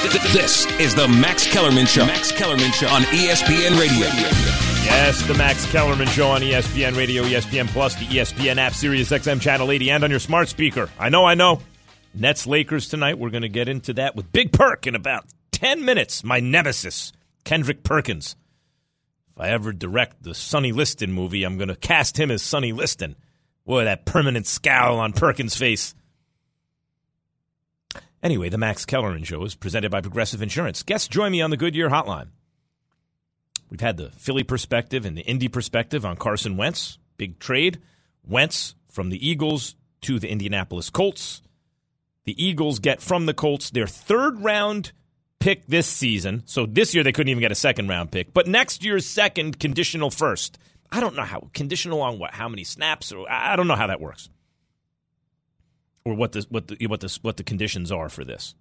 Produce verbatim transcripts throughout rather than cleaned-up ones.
This is the Max Kellerman Show. Max Kellerman Show on E S P N Radio. Yes, the Max Kellerman Show on E S P N Radio, E S P N Plus, the E S P N app, Sirius X M Channel eighty, and on your smart speaker. I know, I know. Nets Lakers tonight. We're going to get into that with Big Perk in about ten minutes. My nemesis, Kendrick Perkins. If I ever direct the Sonny Liston movie, I'm going to cast him as Sonny Liston. Boy, that permanent scowl on Perkins' face. Anyway, the Max Kellerman Show is presented by Progressive Insurance. Guests, join me on the Goodyear Hotline. We've had the Philly perspective and the Indy perspective on Carson Wentz. Big trade. Wentz from the Eagles to the Indianapolis Colts. The Eagles get from the Colts their third-round pick this season. So this year they couldn't even get a second-round pick. But next year's second, conditional first. I don't know how. Conditional on what? How many snaps? Or I don't know how that works. Or what the what the what the what the conditions are for this.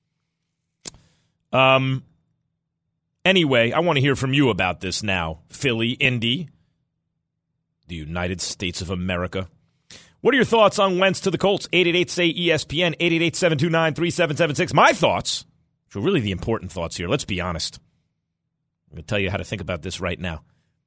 Um. Anyway, I want to hear from you about this now. Philly, Indy, the United States of America. What are your thoughts on Wentz to the Colts? eight eight eight, S A Y, E S P N, eight eight eight, seven two nine, three seven seven six. My thoughts, which are really the important thoughts here. Let's be honest. I'm going to tell you how to think about this right now.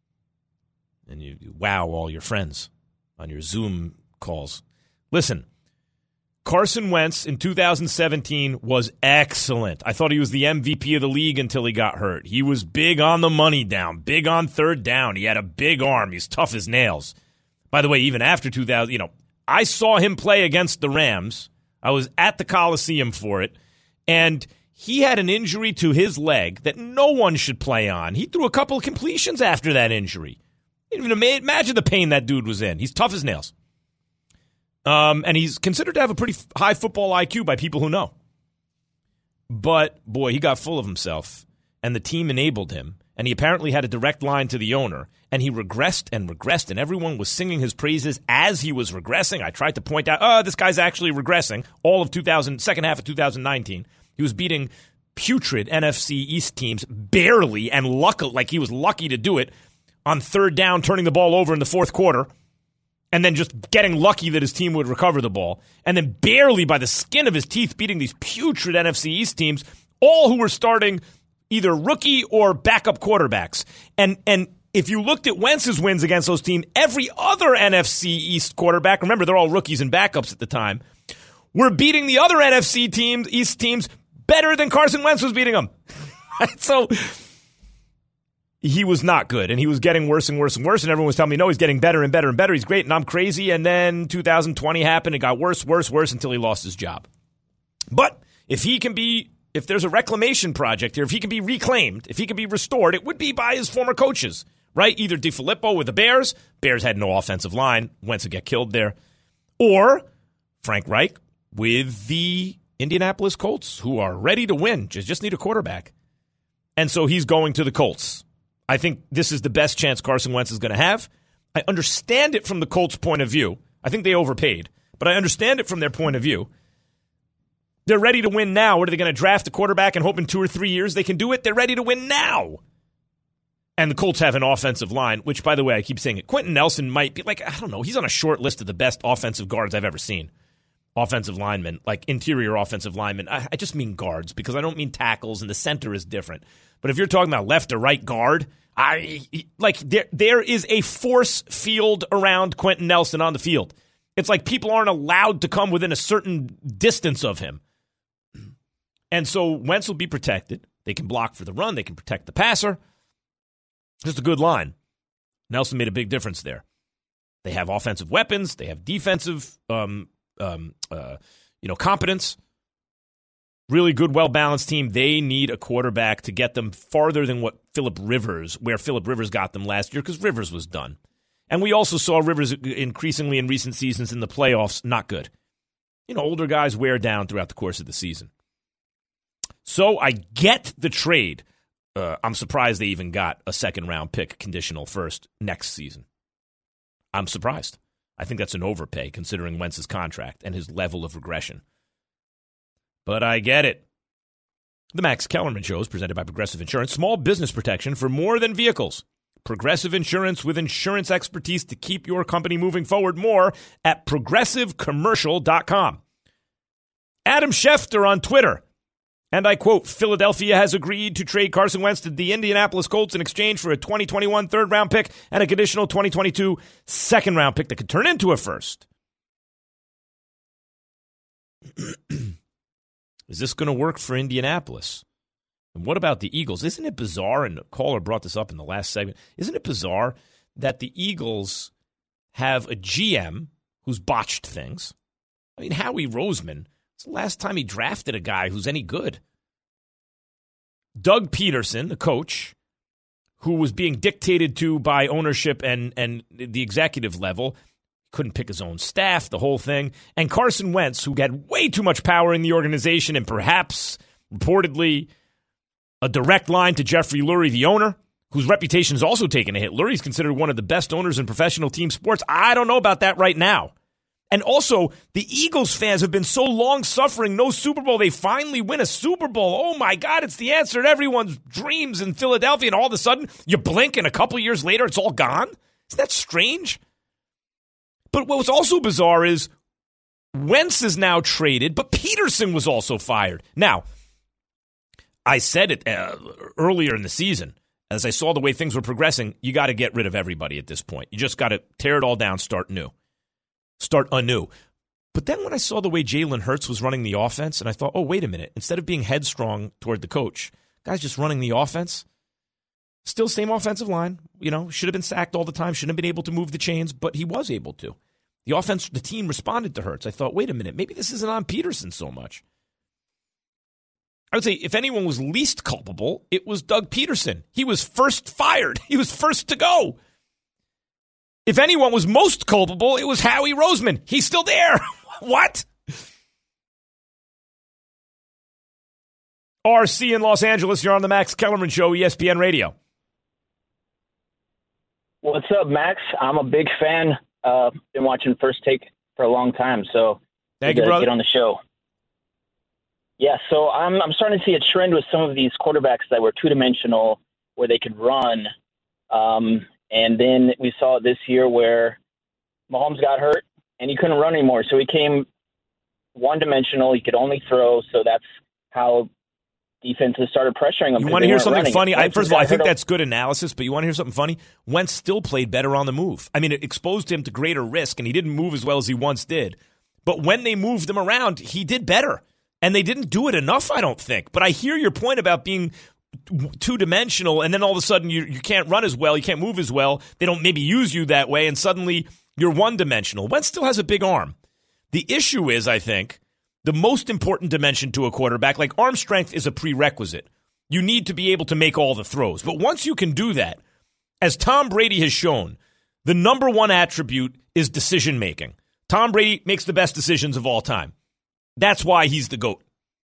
And you, you wow all your friends on your Zoom calls. Listen. Carson Wentz in two thousand seventeen was excellent. I thought he was the M V P of the league until he got hurt. He was big on the money down, big on third down. He had a big arm. He's tough as nails. By the way, even after two thousand, you know, I saw him play against the Rams. I was at the Coliseum for it, and he had an injury to his leg that no one should play on. He threw a couple of completions after that injury. You can imagine the pain that dude was in. He's tough as nails. Um, and he's considered to have a pretty high football I Q by people who know. But, boy, he got full of himself, and the team enabled him, and he apparently had a direct line to the owner, and he regressed and regressed, and everyone was singing his praises as he was regressing. I tried to point out, oh, this guy's actually regressing. All of two thousand, second half of two thousand nineteen, he was beating putrid N F C East teams barely, and lucky, like he was lucky to do it on third down, turning the ball over in the fourth quarter. And then just getting lucky that his team would recover the ball. And then barely by the skin of his teeth beating these putrid N F C East teams, all who were starting either rookie or backup quarterbacks. And and if you looked at Wentz's wins against those teams, every other N F C East quarterback, remember they're all rookies and backups at the time, were beating the other N F C teams, East teams, better than Carson Wentz was beating them. So he was not good, and he was getting worse and worse and worse, and everyone was telling me, no, he's getting better and better and better. He's great, and I'm crazy. And then two thousand twenty happened. It got worse, worse, worse until he lost his job. But if he can be, if there's a reclamation project here, if he can be reclaimed, if he can be restored, it would be by his former coaches, right? Either DeFilippo with the Bears. Bears had no offensive line. Wentz would get killed there. Or Frank Reich with the Indianapolis Colts, who are ready to win, just, just need a quarterback. And so he's going to the Colts. I think this is the best chance Carson Wentz is going to have. I understand it from the Colts' point of view. I think they overpaid, but I understand it from their point of view. They're ready to win now. What are they going to draft a quarterback and hope in two or three years they can do it? They're ready to win now. And the Colts have an offensive line, which, by the way, I keep saying it. Quentin Nelson might be like, I don't know, he's on a short list of the best offensive guards I've ever seen. Offensive linemen, like interior offensive linemen. I, I just mean guards because I don't mean tackles, and the center is different. But if you're talking about left or right guard, I like there there is a force field around Quentin Nelson on the field. It's like people aren't allowed to come within a certain distance of him. And so Wentz will be protected. They can block for the run. They can protect the passer. Just a good line. Nelson made a big difference there. They have offensive weapons. They have defensive um, um, uh, you know, competence. Really good, well-balanced team. They need a quarterback to get them farther than what Phillip Rivers, where Phillip Rivers got them last year, because Rivers was done. And we also saw Rivers increasingly in recent seasons in the playoffs, not good. You know, older guys wear down throughout the course of the season. So I get the trade. Uh, I'm surprised they even got a second-round pick conditional first next season. I'm surprised. I think that's an overpay considering Wentz's contract and his level of regression. But I get it. The Max Kellerman Show is presented by Progressive Insurance. Small business protection for more than vehicles. Progressive Insurance with insurance expertise to keep your company moving forward. More at progressive commercial dot com. Adam Schefter on Twitter And I quote, Philadelphia has agreed to trade Carson Wentz to the Indianapolis Colts in exchange for a twenty twenty-one third-round pick and a conditional twenty twenty-two second-round pick that could turn into a first. Is this going to work for Indianapolis? And what about the Eagles? Isn't it bizarre, and a caller brought this up in the last segment, isn't it bizarre that the Eagles have a G M who's botched things? I mean, Howie Roseman, it's the last time he drafted a guy who's any good. Doug Peterson, the coach, who was being dictated to by ownership and, and the executive level, couldn't pick his own staff, the whole thing. And Carson Wentz, who had way too much power in the organization and perhaps, reportedly, a direct line to Jeffrey Lurie, the owner, whose reputation has also taken a hit. Lurie's considered one of the best owners in professional team sports. I don't know about that right now. And also, the Eagles fans have been so long-suffering, no Super Bowl. They finally win a Super Bowl. Oh, my God, it's the answer to everyone's dreams in Philadelphia. And all of a sudden, you blink, and a couple years later, it's all gone? Isn't that strange? But what was also bizarre is Wentz is now traded, but Peterson was also fired. Now, I said it uh, earlier in the season. As I saw the way things were progressing, you got to get rid of everybody at this point. You just got to tear it all down, start new. Start anew. But then when I saw the way Jalen Hurts was running the offense, and I thought, oh, wait a minute. Instead of being headstrong toward the coach, guy's just running the offense. Still same offensive line. You know, should have been sacked all the time. Shouldn't have been able to move the chains, but he was able to. The offense, the team responded to Hurts. I thought, wait a minute. Maybe this isn't on Peterson so much. I would say if anyone was least culpable, it was Doug Peterson. He was first fired. He was first to go. If anyone was most culpable, it was Howie Roseman. He's still there. What? R C in Los Angeles, you're on the Max Kellerman Show, E S P N Radio. What's up, Max? I'm a big fan. Uh, been watching First Take for a long time, so thank you, brother. Get on the show. Yeah, so I'm I'm starting to see a trend with some of these quarterbacks that were two-dimensional, where they could run. Um, and then we saw it this year where Mahomes got hurt and he couldn't run anymore. So he came one-dimensional. He could only throw. So that's how defenses started pressuring him. You want to hear something running. funny? I, first of all, I think that's good analysis, but you want to hear something funny? Wentz still played better on the move. I mean, it exposed him to greater risk, and he didn't move as well as he once did. But when they moved him around, he did better. And they didn't do it enough, I don't think. But I hear your point about being two-dimensional, and then all of a sudden you, you can't run as well, you can't move as well. They don't maybe use you that way, and suddenly you're one-dimensional. Wentz still has a big arm. The issue is, I think, the most important dimension to a quarterback, like arm strength is a prerequisite. You need to be able to make all the throws. But once you can do that, as Tom Brady has shown, the number one attribute is decision-making. Tom Brady makes the best decisions of all time. That's why he's the GOAT.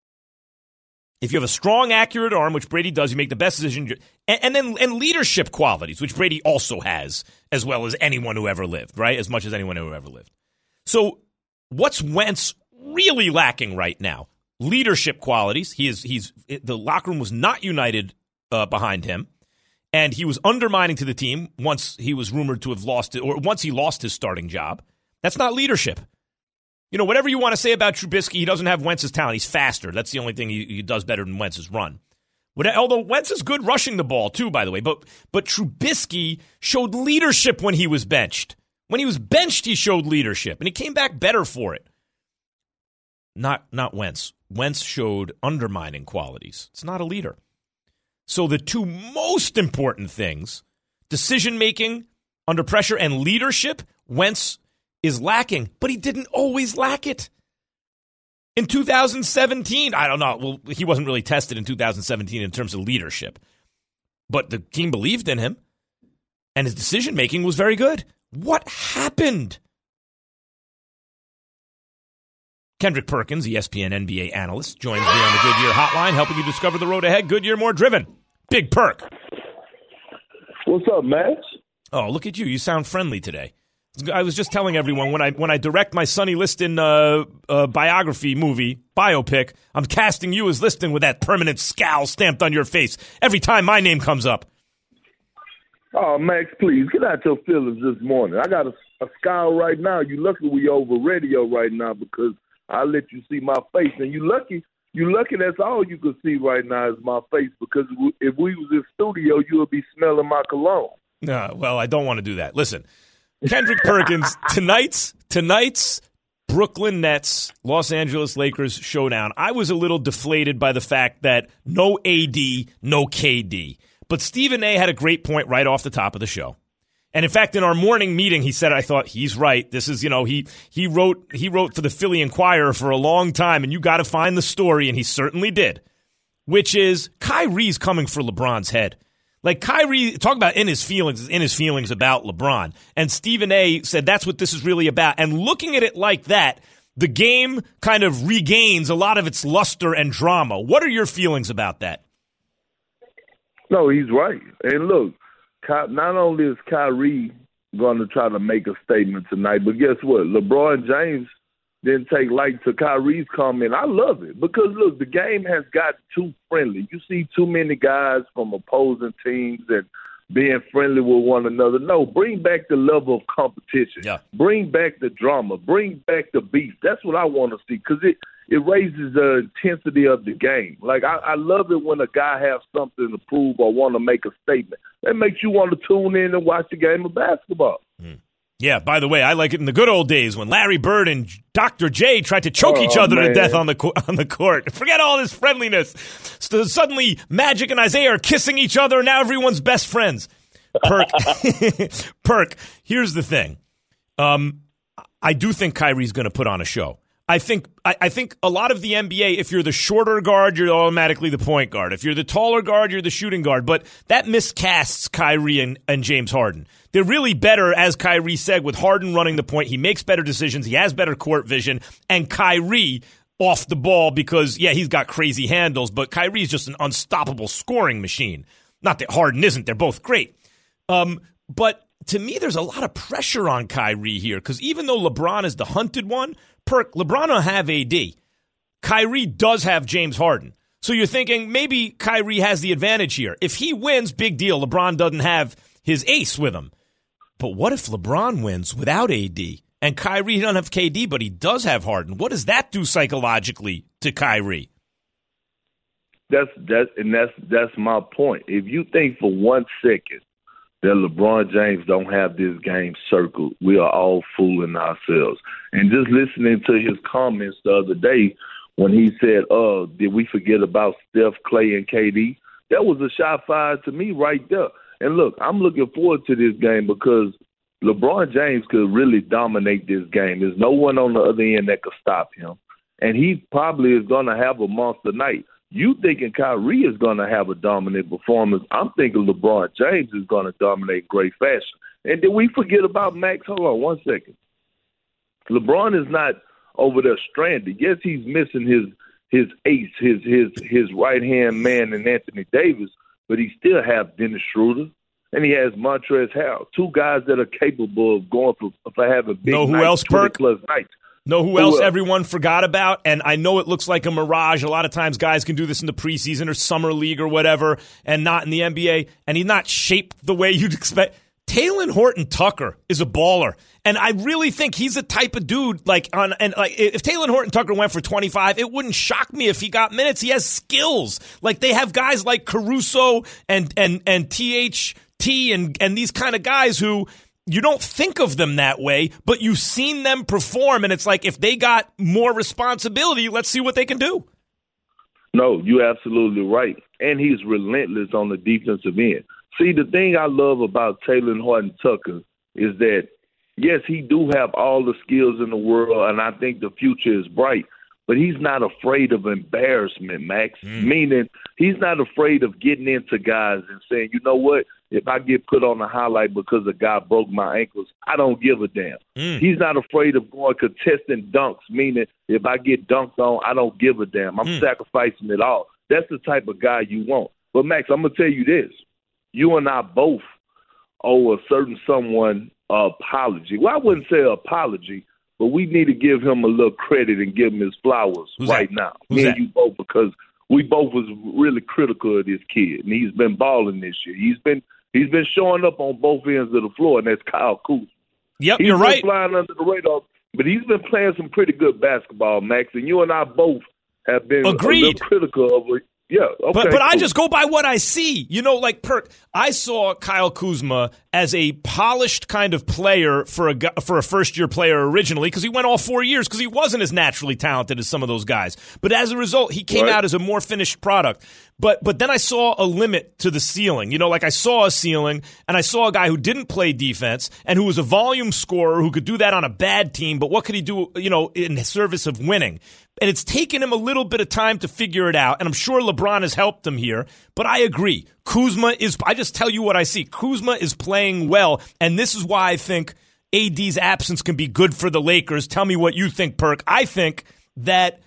If you have a strong, accurate arm, which Brady does, you make the best decision. And, and then and leadership qualities, which Brady also has, as well as anyone who ever lived, right? As much as anyone who ever lived. So what's Wentz really lacking right now? Leadership qualities. He is he's the locker room was not united uh, behind him, and he was undermining to the team once he was rumored to have lost it, or once he lost his starting job. That's not leadership. You know, whatever you want to say about Trubisky, he doesn't have Wentz's talent. He's faster. That's the only thing he, he does better than Wentz's run. Although Wentz is good rushing the ball, too, by the way. But but Trubisky showed leadership when he was benched. When he was benched, he showed leadership, and he came back better for it. Not, not Wentz. Wentz showed undermining qualities. It's not a leader. So the two most important things, decision-making under pressure and leadership, Wentz is lacking, but he didn't always lack it. In two thousand seventeen, I don't know, well, he wasn't really tested in two thousand seventeen in terms of leadership, but the team believed in him, and his decision-making was very good. What happened? Kendrick Perkins, E S P N N B A analyst, joins me on the Goodyear Hotline, helping you discover the road ahead. Goodyear more driven. Big Perk. What's up, Max? Oh, look at you. You sound friendly today. I was just telling everyone, when I when I direct my Sonny Liston uh, uh, biography movie, biopic, I'm casting you as Liston with that permanent scowl stamped on your face every time my name comes up. Oh, Max, please, get out your feelings this morning. I got a, a scowl right now. You lucky we over radio right now because I let you see my face, and you lucky You lucky that's all you can see right now is my face, because if we was in studio, you would be smelling my cologne. No, well, I don't want to do that. Listen, Kendrick Perkins, tonight's tonight's Brooklyn Nets, Los Angeles Lakers showdown. I was a little deflated by the fact that no A D, no K D. But Stephen A. had a great point right off the top of the show. And in fact, in our morning meeting, he said, I thought, he's right. This is, you know, he he wrote he wrote for the Philly Inquirer for a long time, and you got to find the story, and he certainly did, which is Kyrie's coming for LeBron's head. Like Kyrie, talk about in his feelings, in his feelings about LeBron. And Stephen A. said that's what this is really about. And looking at it like that, the game kind of regains a lot of its luster and drama. What are your feelings about that? No, he's right. And look, not only is Kyrie going to try to make a statement tonight, but guess what? LeBron James didn't take light to Kyrie's comment. I love it because, look, the game has got too friendly. You see too many guys from opposing teams and being friendly with one another. No, bring back the level of competition. Yeah. Bring back the drama. Bring back the beef. That's what I want to see because it, it raises the intensity of the game. Like, I, I love it when a guy has something to prove or want to make a statement. That makes you want to tune in and watch the game of basketball. Mm. Yeah, by the way, I like it in the good old days when Larry Bird and Doctor J tried to choke oh, each other man. to death on the on the court. Forget all this friendliness. So suddenly, Magic and Isaiah are kissing each other, and now everyone's best friends. Perk, Perk, here's the thing. Um, I do think Kyrie's going to put on a show. I think I, I think a lot of the N B A, if you're the shorter guard, you're automatically the point guard. If you're the taller guard, you're the shooting guard. But that miscasts Kyrie and, and James Harden. They're really better, as Kyrie said, with Harden running the point. He makes better decisions. He has better court vision. And Kyrie off the ball because, yeah, he's got crazy handles, but Kyrie's just an unstoppable scoring machine. Not that Harden isn't. They're both great. Um, but to me, there's a lot of pressure on Kyrie here because even though LeBron is the hunted one, Perk, LeBron don't have A D. Kyrie does have James Harden. So you're thinking maybe Kyrie has the advantage here. If he wins, big deal. LeBron doesn't have his ace with him. But what if LeBron wins without A D? And Kyrie doesn't have K D, but he does have Harden. What does that do psychologically to Kyrie? That's that, and that's that's my point. If you think for one second that LeBron James don't have this game circled, we are all fooling ourselves. And just listening to his comments the other day when he said, "Oh, did we forget about Steph, Clay, and K D?" That was a shot fired to me right there. And look, I'm looking forward to this game because LeBron James could really dominate this game. There's no one on the other end that could stop him. And he probably is going to have a monster night. You thinking Kyrie is going to have a dominant performance. I'm thinking LeBron James is going to dominate great fashion. And did we forget about Max? Hold on one second. LeBron is not over there stranded. Yes, he's missing his his ace, his his his right-hand man in Anthony Davis, but he still have Dennis Schroeder, and he has Montrezl Harrell, two guys that are capable of going for, for having big know who nights, else, Perk? plus nights. Know who, who else, else everyone forgot about? And I know it looks like a mirage. A lot of times guys can do this in the preseason or summer league or whatever and not in the N B A, and he's not shaped the way you'd expect. Talen Horton-Tucker is a baller, and I really think he's the type of dude, like, on and like if Talen Horton-Tucker went for twenty-five, it wouldn't shock me if he got minutes. He has skills. Like, they have guys like Caruso and and and T H T and and these kind of guys who you don't think of them that way, but you've seen them perform, and it's like if they got more responsibility, let's see what they can do. No, you're absolutely right, and he's relentless on the defensive end. See, the thing I love about Talen Horton-Tucker is that, yes, he do have all the skills in the world, and I think the future is bright, but he's not afraid of embarrassment, Max, mm. meaning he's not afraid of getting into guys and saying, you know what, if I get put on the highlight because a guy broke my ankles, I don't give a damn. Mm. He's not afraid of going contesting dunks, meaning if I get dunked on, I don't give a damn. I'm mm. sacrificing it all. That's the type of guy you want. But, Max, I'm going to tell you this. You and I both owe a certain someone an apology. Well, I wouldn't say an apology, but we need to give him a little credit and give him his flowers Who's right that? now. Who's Me that? and you both, because we both was really critical of this kid, and he's been balling this year. He's been he's been showing up on both ends of the floor, and that's Kyle Kuzma. Yep, he's you're been right. flying under the radar, but he's been playing some pretty good basketball, Max, and you and I both have been Agreed. a little critical of it. Yeah, okay. But but I cool. just go by what I see. You know, like Perk, I saw Kyle Kuzma as a polished kind of player for a for a first year player originally because he went all four years because he wasn't as naturally talented as some of those guys. But as a result, he came right. out as a more finished product. But but then I saw a limit to the ceiling. You know, like I saw a ceiling and I saw a guy who didn't play defense and who was a volume scorer who could do that on a bad team. But what could he do, you know, in service of winning? And it's taken him a little bit of time to figure it out. And I'm sure LeBron has helped him here. But I agree. Kuzma is, I just tell you what I see. Kuzma is playing well. And this is why I think A D's absence can be good for the Lakers. Tell me what you think, Perk. I think that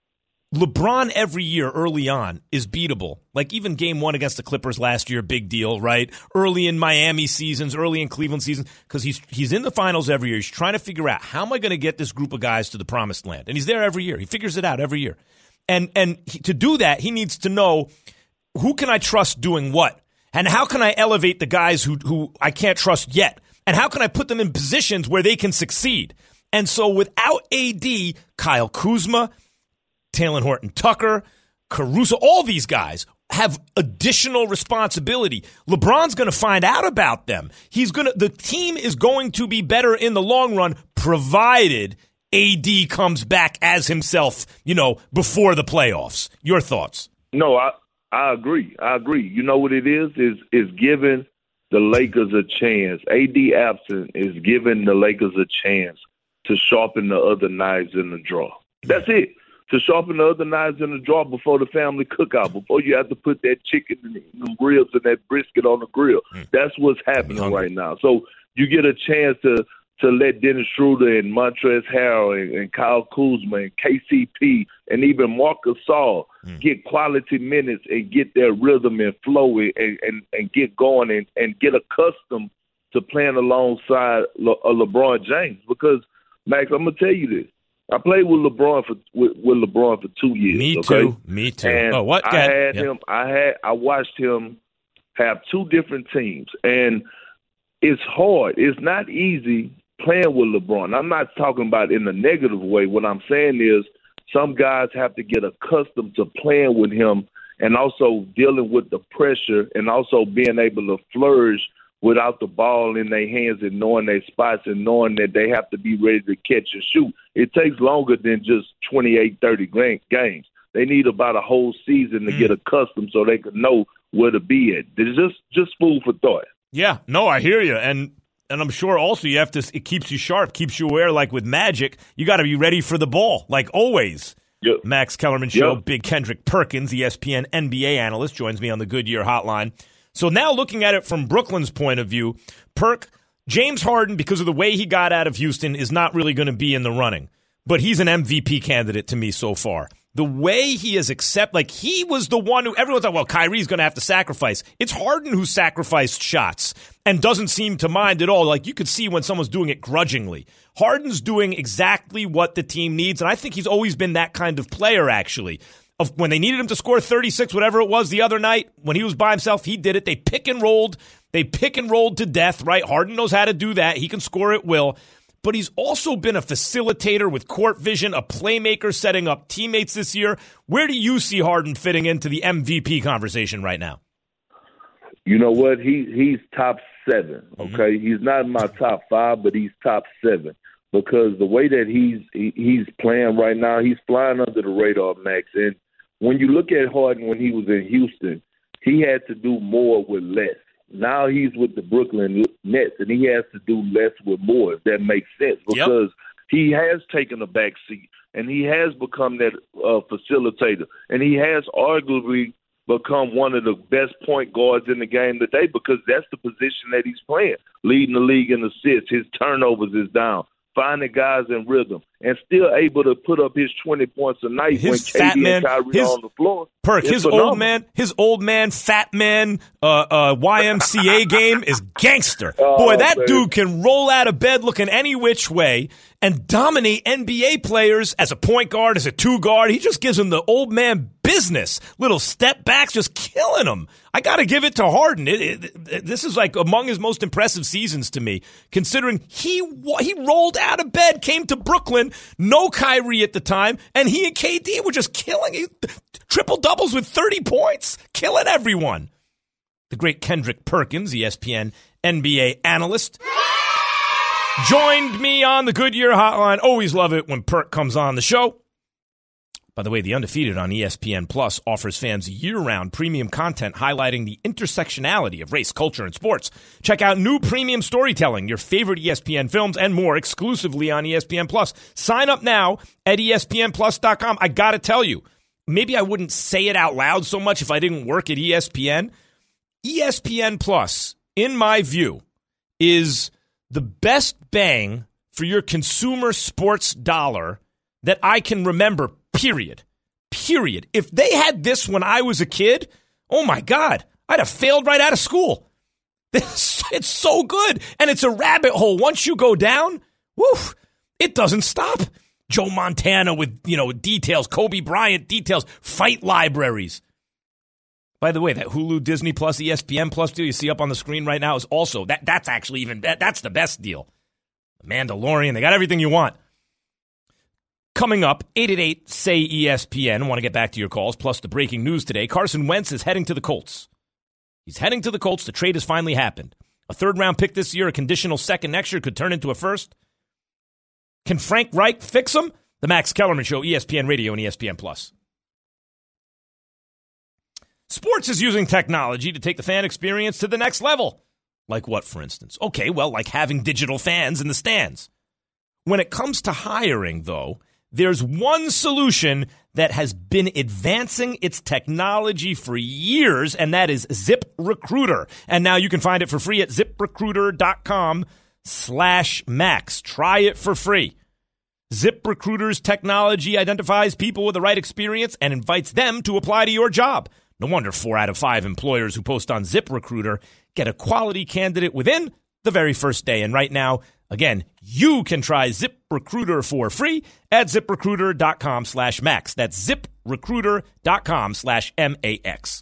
LeBron every year early on is beatable. Like even game one against the Clippers last year, big deal, right? Early in Miami seasons, early in Cleveland seasons, because he's he's in the finals every year. He's trying to figure out how am I going to get this group of guys to the promised land? And he's there every year. He figures it out every year. And and he, to do that, he needs to know who can I trust doing what? And how can I elevate the guys who who I can't trust yet? And how can I put them in positions where they can succeed? And so without A D, Kyle Kuzma, Talen Horton-Tucker, Caruso, all these guys have additional responsibility. LeBron's going to find out about them. He's going to. The team is going to be better in the long run, provided A D comes back as himself. You know, before the playoffs. Your thoughts? No, I I agree. I agree. You know what it is? Is is giving the Lakers a chance. A D absent is giving the Lakers a chance to sharpen the other knives in the drawer. That's it. To sharpen the other knives in the drawer before the family cookout, before you have to put that chicken and the ribs and that brisket on the grill. Mm. That's what's happening right now. So you get a chance to to let Dennis Schroeder and Montrezl Harrell and, and Kyle Kuzma and K C P and even Marc Gasol mm. get quality minutes and get their rhythm and flow and, and, and get going and, and get accustomed to playing alongside Le, uh, LeBron James. Because, Max, I'm going to tell you this. I played with LeBron for with, with LeBron for two years. Me okay? too. Me too. And oh, what? I had yep. him. I had. I watched him have two different teams, and it's hard. It's not easy playing with LeBron. I'm not talking about in a negative way. What I'm saying is, some guys have to get accustomed to playing with him, and also dealing with the pressure, and also being able to flourish without the ball in their hands and knowing their spots and knowing that they have to be ready to catch and shoot. It takes longer than just twenty-eight, thirty games. They need about a whole season to mm. get accustomed so they can know where to be at. It's just, just food for thought. Yeah, no, I hear you. And and I'm sure also you have to, it keeps you sharp, keeps you aware. Like with Magic, you got to be ready for the ball, like always. Yep. Max Kellerman Show, yep. Big Kendrick Perkins, E S P N N B A analyst, joins me on the Goodyear Hotline. So now looking at it from Brooklyn's point of view, Perk, James Harden, because of the way he got out of Houston, is not really going to be in the running. But he's an M V P candidate to me so far. The way he has accepted, like he was the one who, everyone's like, well, Kyrie's going to have to sacrifice. It's Harden who sacrificed shots and doesn't seem to mind at all. Like you could see when someone's doing it grudgingly. Harden's doing exactly what the team needs, and I think he's always been that kind of player, actually. Of when they needed him to score thirty-six, whatever it was the other night, when he was by himself, he did it. They pick and rolled. They pick and rolled to death, right? Harden knows how to do that. He can score at will. But he's also been a facilitator with court vision, a playmaker setting up teammates this year. Where do you see Harden fitting into the M V P conversation right now? You know what? He He's top seven, okay? Mm-hmm. He's not in my top five, but he's top seven. Because the way that he's he, he's playing right now, he's flying under the radar, Max. And when you look at Harden when he was in Houston, he had to do more with less. Now he's with the Brooklyn Nets, and he has to do less with more, if that makes sense. Because yep. he has taken a back seat, and he has become that uh, facilitator. And he has arguably become one of the best point guards in the game today because that's the position that he's playing, leading the league in assists. His turnovers is down. Finding guys in rhythm and still able to put up his twenty points a night his when K D man, and Kyrie his, on the floor. Perk, his phenomenal. old man, his old man, fat man, uh, uh, Y M C A game is gangster. Oh, Boy, that man. dude can roll out of bed looking any which way and dominate N B A players as a point guard, as a two guard. He just gives them the old man business. Little step backs, just killing them. I got to give it to Harden. It, it, it, this is like among his most impressive seasons to me, considering he he rolled out of bed, came to Brooklyn, Brooklyn, no Kyrie at the time, and he and K D were just killing it. Triple doubles with thirty points, killing everyone. The great Kendrick Perkins, E S P N N B A analyst, joined me on the Goodyear Hotline. Always love it when Perk comes on the show. By the way, The Undefeated on E S P N Plus offers fans year-round premium content highlighting the intersectionality of race, culture, and sports. Check out new premium storytelling, your favorite E S P N films, and more exclusively on E S P N Plus. Sign up now at E S P N plus dot com. I got to tell you, maybe I wouldn't say it out loud so much if I didn't work at E S P N. E S P N Plus, in my view, is the best bang for your consumer sports dollar that I can remember. Period. Period. If they had this when I was a kid, oh my God, I'd have failed right out of school. It's so good. And it's a rabbit hole. Once you go down, woof, it doesn't stop. Joe Montana with, you know, details, Kobe Bryant details, fight libraries. By the way, that Hulu, Disney Plus, E S P N Plus deal you see up on the screen right now is also, that that's actually even, that, that's the best deal. The Mandalorian, they got everything you want. Coming up, eight eight eight, S A Y, E S P N. I want to get back to your calls, plus the breaking news today. Carson Wentz is heading to the Colts. He's heading to the Colts. The trade has finally happened. A third-round pick this year, a conditional second next year, could turn into a first. Can Frank Reich fix him? The Max Kellerman Show, E S P N Radio and E S P N Plus. Sports is using technology to take the fan experience to the next level. Like what, for instance? Okay, well, like having digital fans in the stands. When it comes to hiring, though, there's one solution that has been advancing its technology for years, and that is ZipRecruiter. And now you can find it for free at ZipRecruiter.com slash Max. Try it for free. ZipRecruiter's technology identifies people with the right experience and invites them to apply to your job. No wonder four out of five employers who post on ZipRecruiter get a quality candidate within the very first day. And right now, again, you can try ZipRecruiter for free at ZipRecruiter.com slash Max. That's ZipRecruiter.com slash M A X.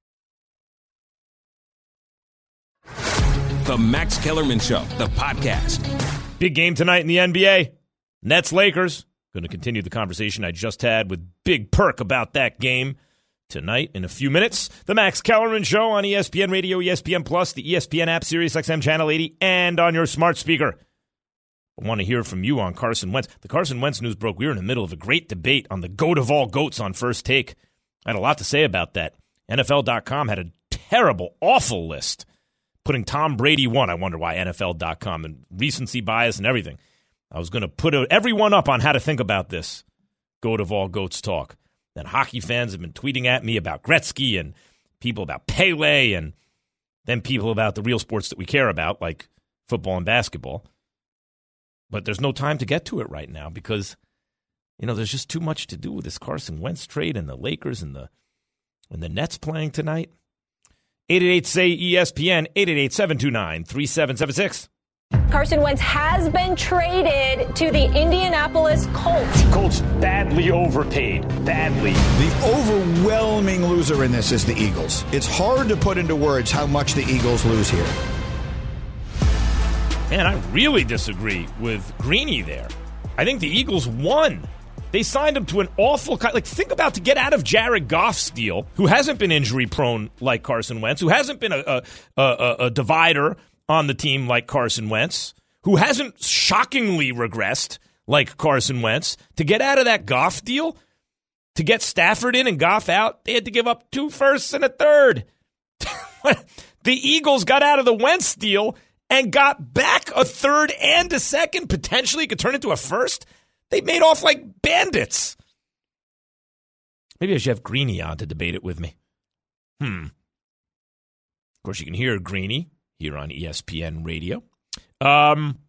The Max Kellerman Show, the podcast. Big game tonight in the N B A. Nets Lakers. Going to continue the conversation I just had with Big Perk about that game tonight in a few minutes. The Max Kellerman Show on E S P N Radio, E S P N Plus, the E S P N app, Sirius X M Channel eighty, and on your smart speaker. I want to hear from you on Carson Wentz. The Carson Wentz news broke. We were in the middle of a great debate on the GOAT of all GOATs on First Take. I had a lot to say about that. N F L dot com had a terrible, awful list, putting Tom Brady one. I wonder why N F L dot com and recency bias and everything. I was going to put everyone up on how to think about this GOAT of all GOATs talk. Then hockey fans have been tweeting at me about Gretzky and people about Pele and then people about the real sports that we care about, like football and basketball. But there's no time to get to it right now because, you know, there's just too much to do with this Carson Wentz trade and the Lakers and the and the Nets playing tonight. eight eight eight, S A Y, E S P N, eight eight eight, seven two nine, three seven seven six. Carson Wentz has been traded to the Indianapolis Colts. Colts badly overpaid. Badly. The overwhelming loser in this is the Eagles. It's hard to put into words how much the Eagles lose here. Man, I really disagree with Greeny there. I think the Eagles won. They signed him to an awful, like, think about to get out of Jared Goff's deal, who hasn't been injury-prone like Carson Wentz, who hasn't been a, a, a, a divider on the team like Carson Wentz, who hasn't shockingly regressed like Carson Wentz. To get out of that Goff deal, to get Stafford in and Goff out, they had to give up two firsts and a third. The Eagles got out of the Wentz deal and got back a third and a second. Potentially could turn into a first. They made off like bandits. Maybe I should have Greeny on to debate it with me. Hmm. Of course, you can hear Greeny here on E S P N Radio. Um,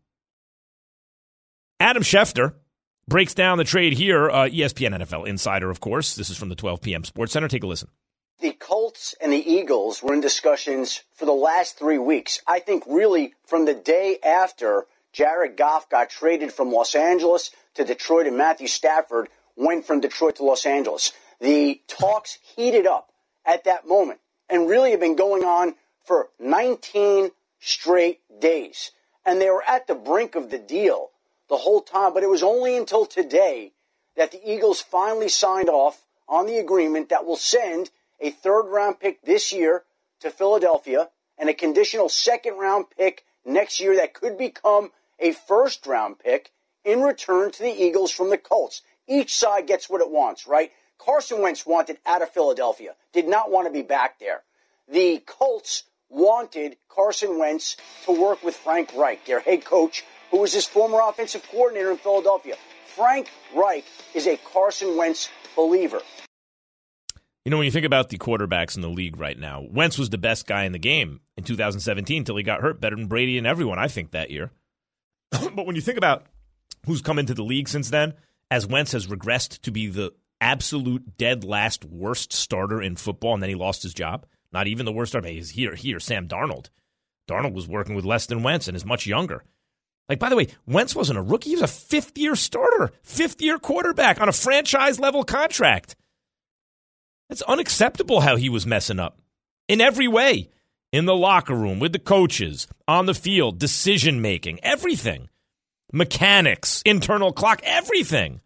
Adam Schefter breaks down the trade here. Uh, E S P N N F L insider, of course. This is from the twelve p.m. Sports Center. Take a listen. The Colts and the Eagles were in discussions for the last three weeks. I think really from the day after Jared Goff got traded from Los Angeles to Detroit and Matthew Stafford went from Detroit to Los Angeles. The talks heated up at that moment and really have been going on for nineteen straight days. And they were at the brink of the deal the whole time, but it was only until today that the Eagles finally signed off on the agreement that will send a third-round pick this year to Philadelphia and a conditional second-round pick next year that could become a first-round pick in return to the Eagles from the Colts. Each side gets what it wants, right? Carson Wentz wanted out of Philadelphia, did not want to be back there. The Colts wanted Carson Wentz to work with Frank Reich, their head coach, who was his former offensive coordinator in Philadelphia. Frank Reich is a Carson Wentz believer. You know, when you think about the quarterbacks in the league right now, Wentz was the best guy in the game in two thousand seventeen until he got hurt, better than Brady and everyone, I think, that year. But when you think about who's come into the league since then, as Wentz has regressed to be the absolute dead last worst starter in football, and then he lost his job. Not even the worst starter. He's here, here, Sam Darnold. Darnold was working with less than Wentz and is much younger. Like, by the way, Wentz wasn't a rookie. He was a fifth-year starter, fifth-year quarterback on a franchise-level contract. It's unacceptable how he was messing up in every way. In the locker room, with the coaches, on the field, decision-making, everything. Mechanics, internal clock, everything.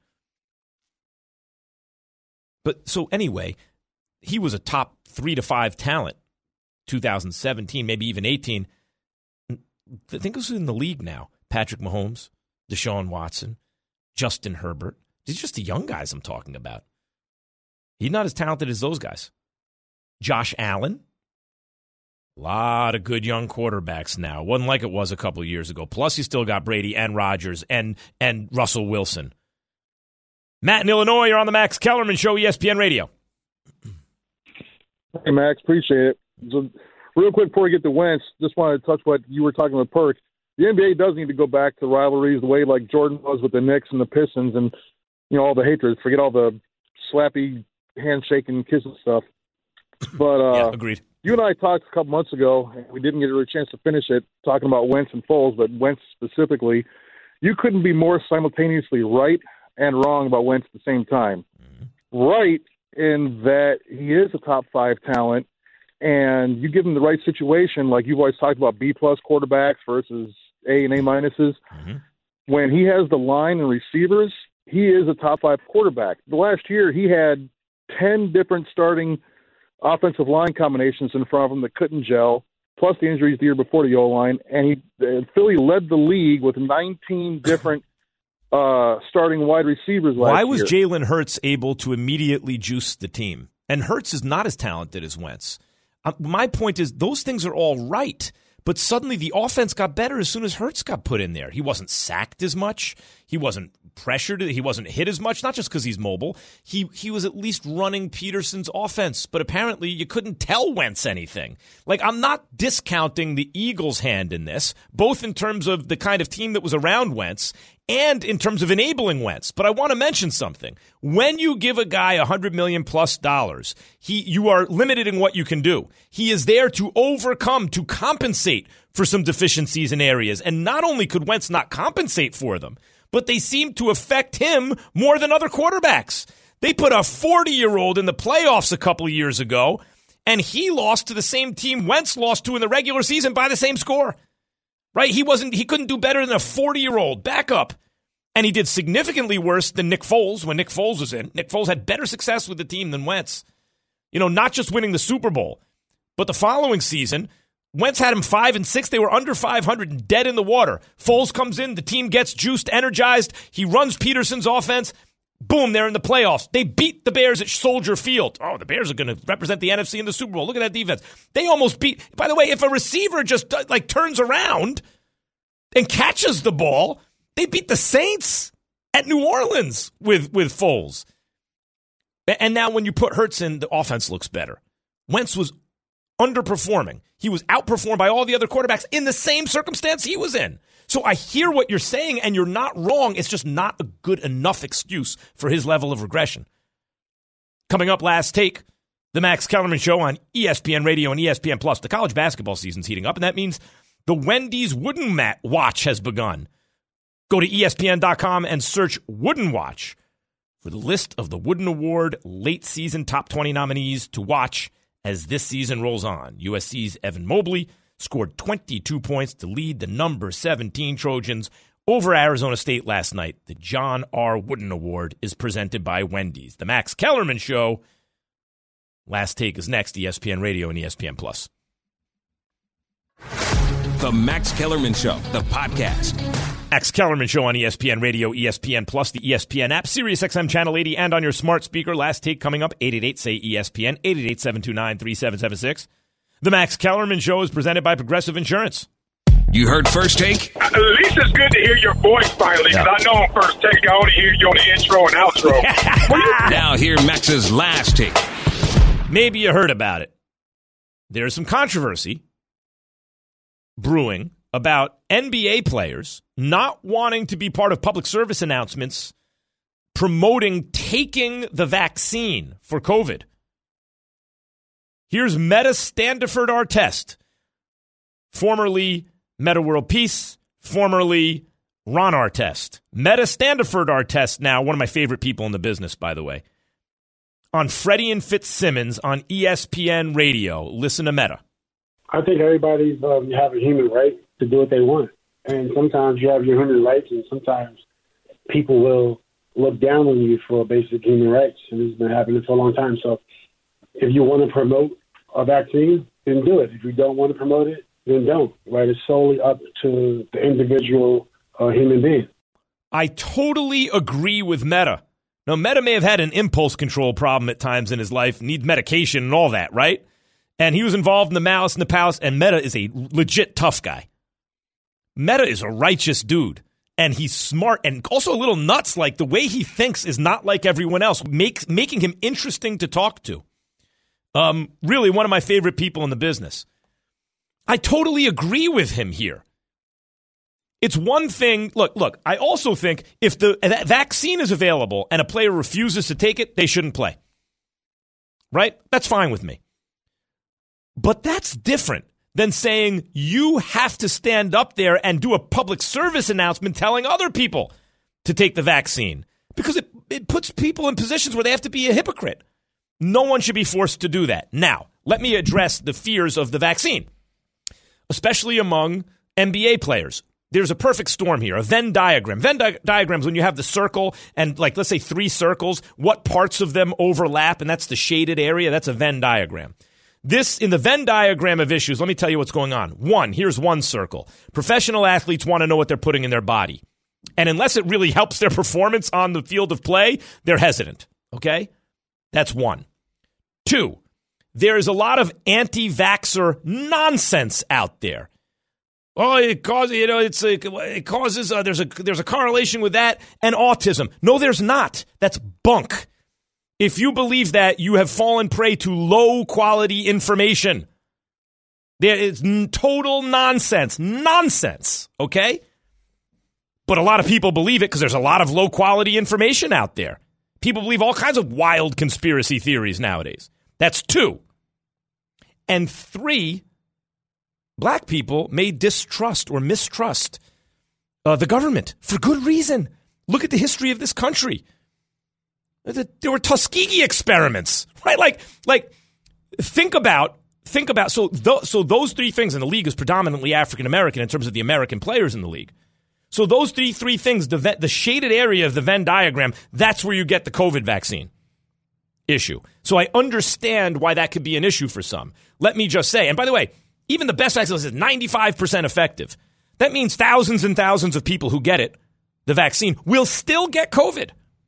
But so anyway, he was a top three to five talent, two thousand seventeen, maybe even eighteen. I think who's in the league now? Patrick Mahomes, Deshaun Watson, Justin Herbert. These are just the young guys I'm talking about. He's not as talented as those guys. Josh Allen. A lot of good young quarterbacks now. Wasn't like it was a couple of years ago. Plus, you still got Brady and Rodgers and, and Russell Wilson. Matt in Illinois, you're on the Max Kellerman Show, E S P N Radio. Hey, Max, appreciate it. So, real quick before we get to Wentz, just wanted to touch what you were talking about, Perk. The N B A does need to go back to rivalries the way like Jordan was with the Knicks and the Pistons and, you know, all the hatred. Forget all the slappy, handshaking, kissing stuff. But uh, yeah, agreed. You and I talked a couple months ago, and we didn't get a chance to finish it, talking about Wentz and Foles, but Wentz specifically. You couldn't be more simultaneously right and wrong about Wentz at the same time. Mm-hmm. Right in that he is a top five talent, and you give him the right situation, like you've always talked about B-plus quarterbacks versus A and A-minuses. Mm-hmm. When he has the line and receivers, he is a top five quarterback. The last year, he had ten different starting offensive line combinations in front of him that couldn't gel, plus the injuries the year before the O-line, and he uh, Philly led the league with nineteen different uh, starting wide receivers last year. Why was Jalen Hurts able to immediately juice the team? And Hurts is not as talented as Wentz. Uh, my point is those things are all right, but suddenly the offense got better as soon as Hurts got put in there. He wasn't sacked as much. He wasn't pressured. He wasn't hit as much, not just because he's mobile. He he was at least running Peterson's offense, but apparently you couldn't tell Wentz anything. Like, I'm not discounting the Eagles' hand in this, both in terms of the kind of team that was around Wentz and in terms of enabling Wentz. But I want to mention something. When you give a guy one hundred million dollars plus dollars, he you are limited in what you can do. He is there to overcome, to compensate for some deficiencies in areas. And not only could Wentz not compensate for them, but they seem to affect him more than other quarterbacks. They put a forty-year-old in the playoffs a couple of years ago, and he lost to the same team Wentz lost to in the regular season by the same score. Right? He wasn't. He couldn't do better than a forty-year-old backup, and he did significantly worse than Nick Foles when Nick Foles was in. Nick Foles had better success with the team than Wentz. You know, not just winning the Super Bowl, but the following season, Wentz had him five and six. They were under five hundred and dead in the water. Foles comes in. The team gets juiced, energized. He runs Peterson's offense. Boom, they're in the playoffs. They beat the Bears at Soldier Field. Oh, the Bears are going to represent the N F C in the Super Bowl. Look at that defense. They almost beat. By the way, if a receiver just like turns around and catches the ball, they beat the Saints at New Orleans with, with Foles. And now when you put Hurts in, the offense looks better. Wentz was underperforming. He was outperformed by all the other quarterbacks in the same circumstance he was in. So I hear what you're saying, and you're not wrong. It's just not a good enough excuse for his level of regression. Coming up, last take, the Max Kellerman Show on E S P N Radio and E S P N Plus. The college basketball season's heating up, and that means the Wendy's Wooden Mat Watch has begun. Go to E S P N dot com and search Wooden Watch for the list of the Wooden Award late season top twenty nominees to watch as this season rolls on. U S C's Evan Mobley scored twenty-two points to lead the number seventeen Trojans over Arizona State last night. The John R. Wooden Award is presented by Wendy's. The Max Kellerman Show. Last Take is next, E S P N Radio and E S P N Plus. The Max Kellerman Show, the podcast. Max Kellerman Show on E S P N Radio, E S P N Plus, the E S P N app, Sirius X M Channel eighty, and on your smart speaker. Last Take coming up, eight eight eight, say E S P N, eight eight eight, seven two nine, three seven seven six. The Max Kellerman Show is presented by Progressive Insurance. You heard First Take? At least it's good to hear your voice finally, because yeah. I know on First Take I only hear you on the intro and outro. Now hear Max's Last Take. Maybe you heard about it. There's some controversy brewing about N B A players not wanting to be part of public service announcements promoting taking the vaccine for COVID. Here's Meta Standiford Artest, formerly Meta World Peace, formerly Ron Artest. Meta Standiford Artest, now one of my favorite people in the business, by the way, on Freddie and Fitzsimmons on E S P N Radio. Listen to Meta. I think everybody's um, have a human right to do what they want. And sometimes you have your human rights, and sometimes people will look down on you for basic human rights. And this has been happening for a long time. So if you want to promote a vaccine, then do it. If you don't want to promote it, then don't. Right? It's solely up to the individual uh, human being. I totally agree with Meta. Now, Meta may have had an impulse control problem at times in his life, need medication and all that, right? And he was involved in the Malice in the Palace, and Meta is a legit tough guy. Meta is a righteous dude, and he's smart and also a little nuts. Like, the way he thinks is not like everyone else, makes making him interesting to talk to. Um, really, one of my favorite people in the business. I totally agree with him here. It's one thing, look, look, I also think if the vaccine is available and a player refuses to take it, they shouldn't play. Right? That's fine with me. But that's different than saying you have to stand up there and do a public service announcement telling other people to take the vaccine. Because it, it puts people in positions where they have to be a hypocrite. No one should be forced to do that. Now, let me address the fears of the vaccine, especially among N B A players. There's a perfect storm here, a Venn diagram. Venn di- diagrams, when you have the circle and, like, let's say three circles, what parts of them overlap, and that's the shaded area, that's a Venn diagram. This, in the Venn diagram of issues, let me tell you what's going on. One, here's one circle. Professional athletes want to know what they're putting in their body. And unless it really helps their performance on the field of play, they're hesitant, okay? That's one. Two, there is a lot of anti-vaxxer nonsense out there. Oh, it causes, you know, it's a, it causes, uh, there's a, there's a correlation with that and autism. No, there's not. That's bunk. If you believe that, you have fallen prey to low quality information. There is total nonsense, nonsense. Okay. But a lot of people believe it because there's a lot of low quality information out there. People believe all kinds of wild conspiracy theories nowadays. That's two. And three, black people may distrust or mistrust uh, the government for good reason. Look at the history of this country. There were Tuskegee experiments, right? Like, like think about, think about. So, th- so those three things, and the league is predominantly African American in terms of the American players in the league. So those three three things, the ve- the shaded area of the Venn diagram, that's where you get the COVID vaccine issue. So I understand why that could be an issue for some. Let me just say, and by the way, even the best vaccine is ninety-five percent effective. That means thousands and thousands of people who get it, the vaccine, will still get COVID.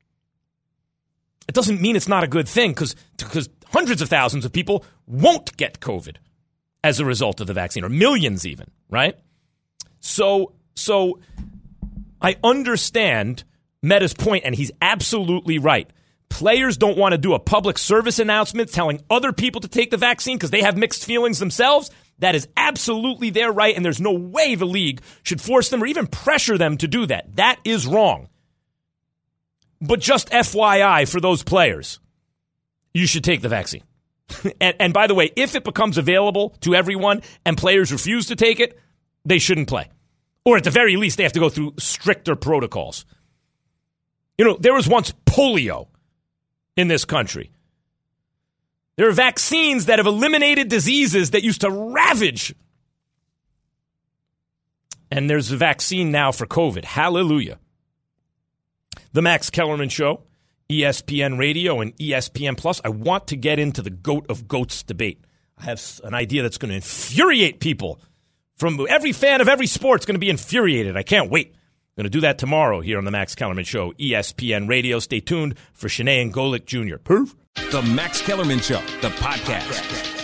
It doesn't mean it's not a good thing because because hundreds of thousands of people won't get COVID as a result of the vaccine, or millions even, right? So, so I understand Meta's point, and he's absolutely right. Players don't want to do a public service announcement telling other people to take the vaccine because they have mixed feelings themselves. That is absolutely their right, and there's no way the league should force them or even pressure them to do that. That is wrong. But just F Y I for those players, you should take the vaccine. and, and by the way, if it becomes available to everyone and players refuse to take it, they shouldn't play. Or at the very least, they have to go through stricter protocols. You know, there was once polio in this country. There are vaccines that have eliminated diseases that used to ravage. And there's a vaccine now for COVID. Hallelujah. The Max Kellerman Show, E S P N Radio and E S P N Plus. I want to get into the GOAT of GOATs debate. I have an idea that's going to infuriate people. From every fan of every sport is going to be infuriated. I can't wait. I'm going to do that tomorrow here on the Max Kellerman Show, E S P N Radio. Stay tuned for Shanae and Golick Junior Perf. The Max Kellerman Show, the podcast.